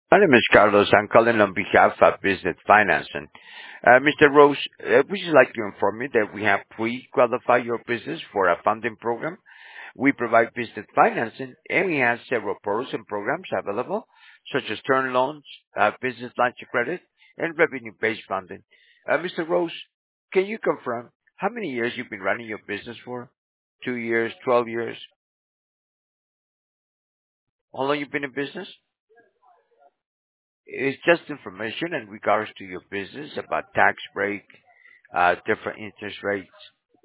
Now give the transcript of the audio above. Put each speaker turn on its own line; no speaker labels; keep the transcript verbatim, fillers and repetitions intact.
My name is Carlos. I'm calling on behalf of Business Financing. Uh, Mister Rose, uh, would you like to inform me that we have pre-qualified your business for a funding program? We provide business financing, and we have several products and programs available, such as term loans, uh, business lines of credit, and revenue-based funding. Uh, Mister Rose, can you confirm how many years you've been running your business for? Two years, twelve years? How long you've been in business? It's just information in regards to your business about tax break, uh, different interest rates.